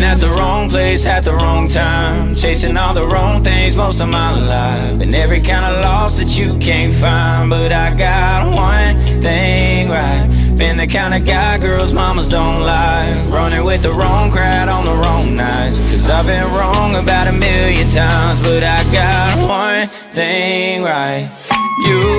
at the wrong place at the wrong time, chasing all the wrong things most of my life. Been every kind of loss that you can't find, but I got one thing right. Been the kind of guy girls mamas don't like, running with the wrong crowd on the wrong nights. Cause I've been wrong about 1,000,000 times, but I got one thing right. You